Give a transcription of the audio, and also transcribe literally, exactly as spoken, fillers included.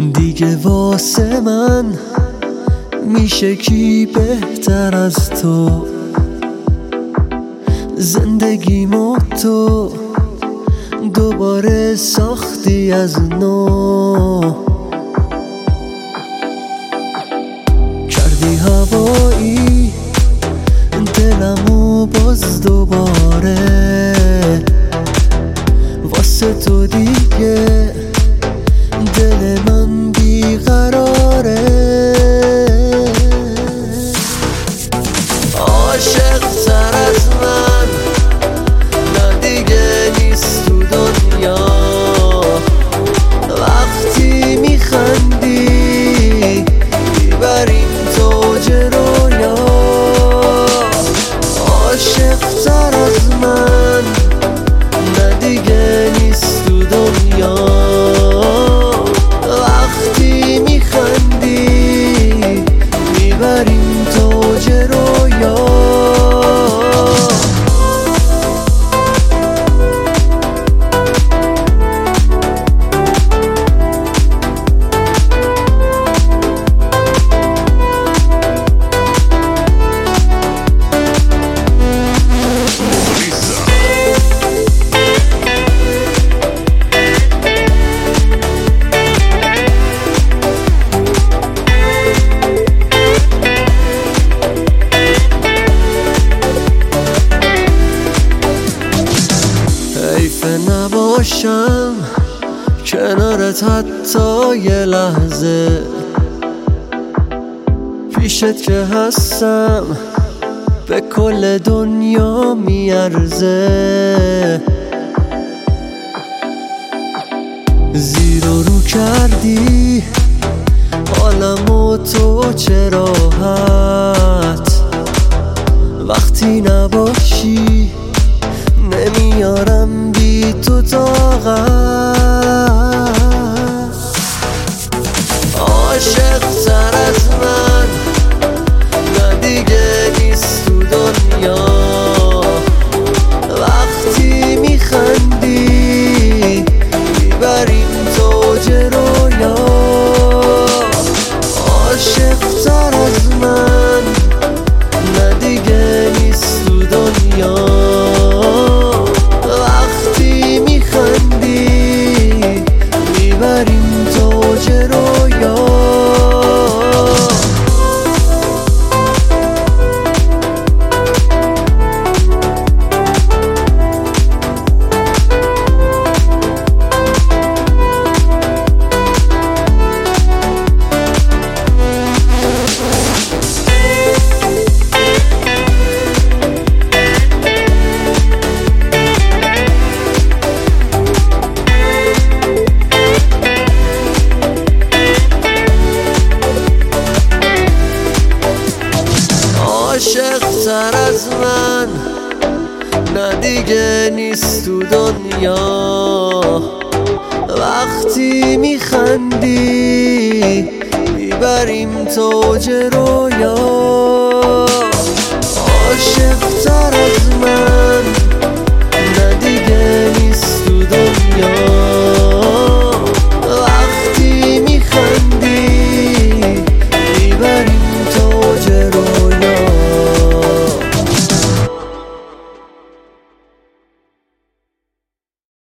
دیگه واسه من میشه کی بهتر از تو؟ زندگیمو تو دوباره ساختی از نو، کردی هوایی دلمو باز دوباره. واسه تو دیگه دل من بیقراره. عاشق تر از من نه دیگه نیست تو دنیا. وقتی میخندی میبریم توج رویا. عاشق تر از من نه دیگه نیست تو دنیا. وقتی میخندی میبریم توج رویا. حیفه نباشم کنارت حتی یه لحظه. پیشت که هستم به کل دنیا میارزه. زیر و رو کردی حالمو تو چه راحت. وقتی نباشی نمیارم بی تو طاقت. عاشق تر از من نه دیگه نیست تو دنیا. وقتی میخندی میبریم توج رویا. عاشق تر از من نه دیگه نیست تو دنیا. عاشق تر از من نه دیگه نیست تو دنیا. وقتی میخندی میبریم توج رویا. عاشق تر از من